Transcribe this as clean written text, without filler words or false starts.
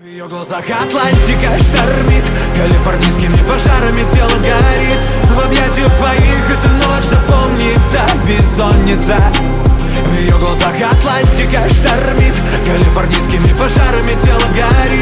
В ее глазах Атлантика штормит, калифорнийскими пожарами тело горит. В объятиях твоих эта ночь запомнится, бессонница. В ее глазах Атлантика штормит, калифорнийскими пожарами тело горит.